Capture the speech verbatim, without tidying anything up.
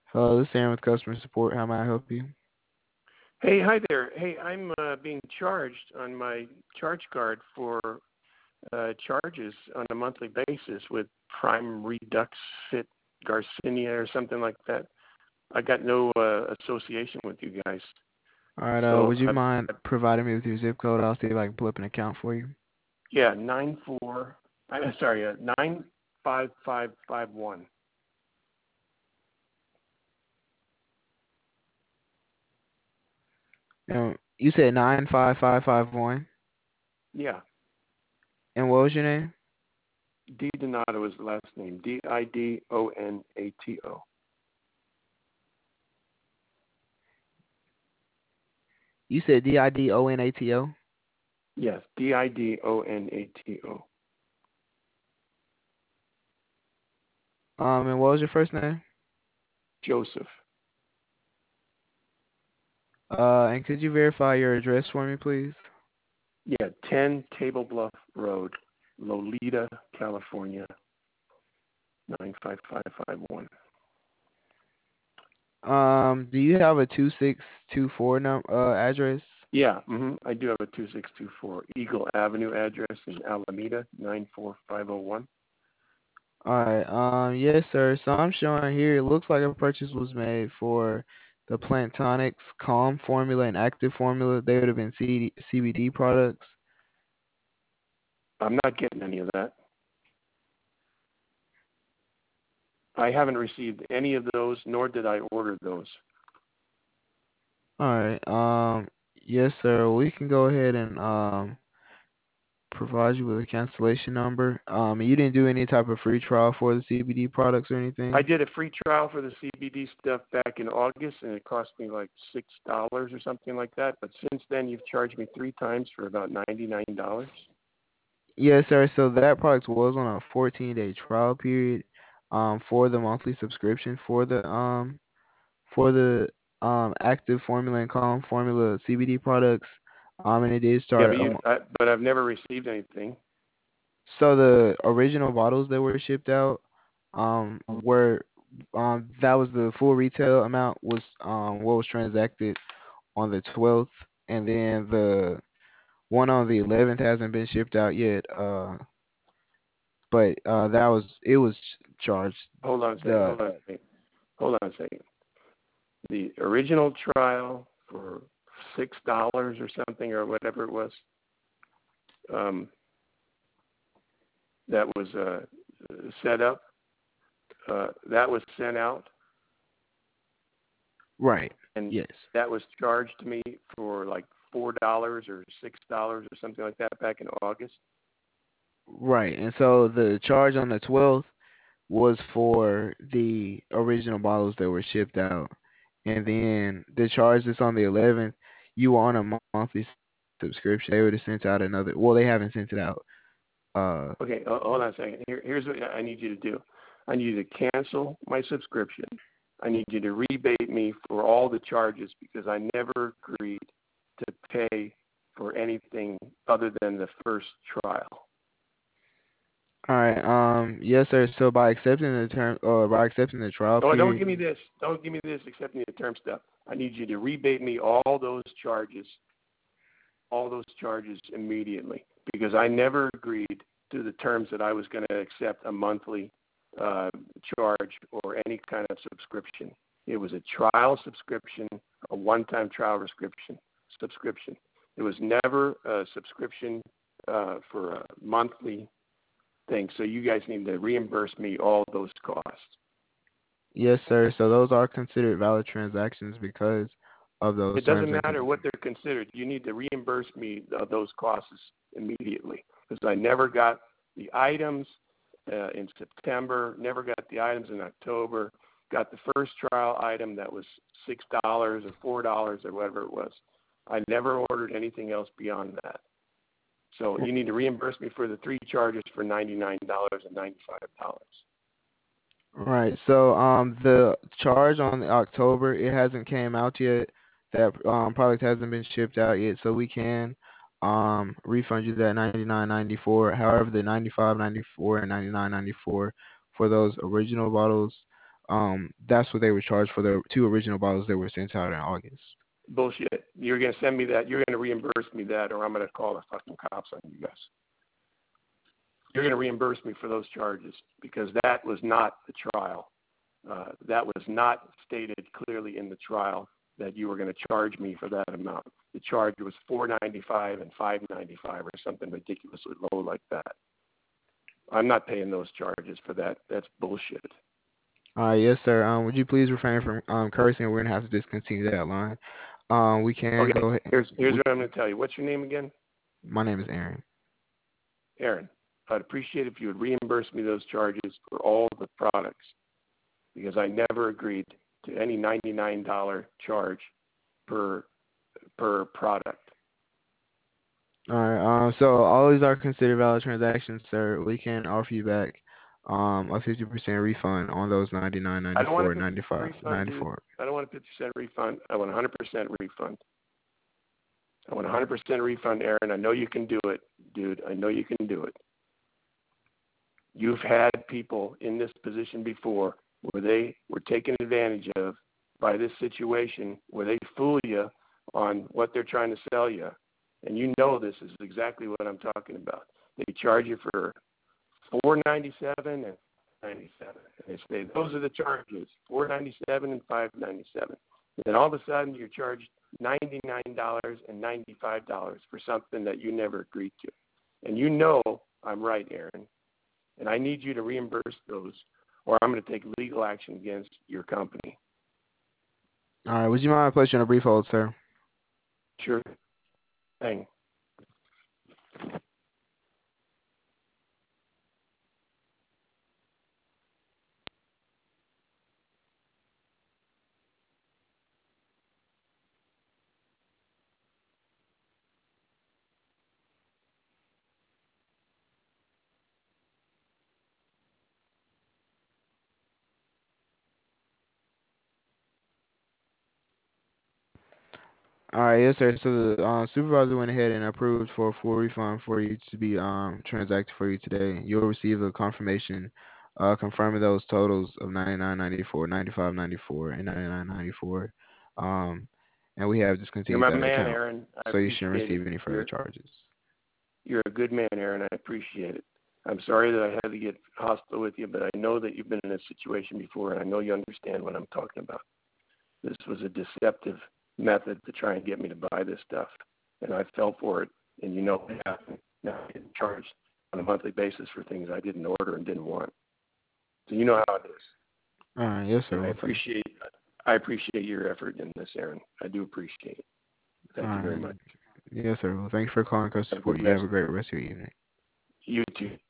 Hello, this is Aaron with customer support. How may I help you? Hey, hi there. Hey, I'm uh, being charged on my charge card for uh, charges on a monthly basis with Prime Redux Fit Garcinia or something like that. I got no uh, association with you guys. All right. Uh, So, would you uh, mind providing me with your zip code? I'll see if I can pull up an account for you. yeah, nine four. I'm sorry, uh, nine five five five one. And you said nine five five five one. Yeah, And what was your name? D Donato is the last name. D I D O N A T O. You said D I D O N A T O. Yes, D I D O N A T O. Um, and what was your first name? Joseph. Uh, and could you verify your address for me, please? Yeah, ten Table Bluff Road, Lolita, California, nine five five five one. Um, do you have a two six two four num uh address? Yeah, hmm I do have a two six two four Eagle Avenue address in Alameda, nine four five zero one. All right. Um, yes, sir. So I'm showing here. It looks like a purchase was made for the Planktonics Calm formula and Active formula. They would have been C D C B D products. I'm not getting any of that. I haven't received any of those, nor did I order those. All right. Um, yes, sir. We can go ahead and um provide you with a cancellation number. Um, you didn't do any type of free trial for the C B D products or I anything. did a free trial for the C B D stuff back in August, and it cost me like six dollars or something like that. But since then, you've charged me three times for about ninety nine dollars. Yes, sir. So that product was on a fourteen day trial period, um, for the monthly subscription for the um for the um active formula and calm formula C B D products. Um, and it did Yeah, start but a you, mo- I, but I've never received anything. so the original bottles that were shipped out um were um that was the full retail amount was um what was transacted on the twelfth, and then the one on the eleventh hasn't been shipped out yet. Uh, but uh, that was it was charged. Hold on a second. The Hold on a second. Hold on a second. The original trial for six dollars or something or whatever it was, um, that was uh, set up. Uh, that was sent out, right, and yes, that was charged to me for like four dollars or six dollars or something like that back in August. right. And so the charge on the twelfth was for the original bottles that were shipped out, and then the charge that's on the eleventh, you were on a monthly subscription. They would have sent out another. Well, they haven't sent it out. Uh, Okay, uh, hold on a second. Here, here's what I need you to do. I need you to cancel my subscription. I need you to rebate me for all the charges because I never agreed to pay for anything other than the first trial. all right. Um. Yes, sir. So by accepting the term, or by accepting the trial Oh, don't period. give me this. Don't give me this accepting the term stuff. I need you to rebate me all those charges, all those charges immediately because I never agreed to the terms that I was going to accept a monthly uh, charge or any kind of subscription. It was a trial subscription, a one-time trial subscription. Subscription. It was never a subscription uh, for a monthly thing. So you guys need to reimburse me all those costs. Yes, sir. So those are considered valid transactions because of those It terms doesn't and matter conditions. what they're considered. You need to reimburse me uh, those costs immediately because I never got the items uh, in September, never got the items in October, got the first trial item that was six dollars or four dollars or whatever it was. I never ordered anything else beyond that. So you need to reimburse me for the three charges for ninety-nine dollars and ninety-five dollars. Right. So um the charge on October, it hasn't came out yet. That um product hasn't been shipped out yet, so we can um refund you that ninety nine ninety four. However, the ninety five ninety four and ninety nine ninety four for those original bottles Um, that's what they were charged for the two original bottles that were sent out in August. Bullshit. You're going to send me that. You're going to reimburse me that, or I'm going to call the fucking cops on you guys. You're going to reimburse me for those charges because that was not the trial. Uh, that was not stated clearly in the trial that you were going to charge me for that amount. The charge was four ninety-five and five ninety-five or something ridiculously low like that. I'm not paying those charges for that. That's bullshit. All right, yes, sir. Um, would you please refrain from um cursing? We're gonna have to discontinue that line. Um, we can Okay, go ahead. here's here's We, what I'm going to tell you. What's your name again? my name is Aaron. Aaron. I'd appreciate if you would reimburse me those charges for all the products because I never agreed to any ninety-nine dollars charge per per product. All right. Um, so all these are considered valid transactions, sir. We can offer you back um a fifty percent refund on those ninety-nine, I don't want a ninety-four, fifty percent ninety-five, refund, dude. ninety-four. I don't want a fifty percent refund. I want a one hundred percent refund. I want a one hundred percent refund, Aaron. I know you can do it, dude. I know you can do it. You've had people in this position before where they were taken advantage of by this situation where they fool you on what they're trying to sell you. And you know this is exactly what I'm talking about. They charge you for four ninety-seven and ninety-seven. And they say those are the charges, four ninety-seven and five ninety-seven. Then all of a sudden you're charged ninety-nine dollars and ninety-five dollars for something that you never agreed to. And you know I'm right, Aaron. And I need you to reimburse those, or I'm going to take legal action against your company. All right. Would you mind placing on a brief hold, sir? Sure thing. All right, yes, sir. So the uh, supervisor went ahead and approved for a full refund for you to be um transacted for you today. You'll receive a confirmation uh confirming those totals of ninety-nine ninety-four, ninety-five ninety-four, and ninety-nine ninety-four. Um, and we have You're discontinued my that man, account, Aaron. I so you shouldn't appreciate it. receive any further You're charges. you're a good man, Aaron. I appreciate it. I'm sorry that I had to get hostile with you, but I know that you've been in this situation before, and I know you understand what I'm talking about. This was a deceptive method to try and get me to buy this stuff, and I fell for it. And you know what happened. Now I'm getting charged on a monthly basis for things I didn't order and didn't want. So you know how it is. All right, yes, sir. And I Well, thank- appreciate I appreciate your effort in this, Aaron. I do appreciate it. all Thank you very right, much. yes, sir. Well, thank you for calling us Have a support. good You have rest. a great rest of your evening. You too.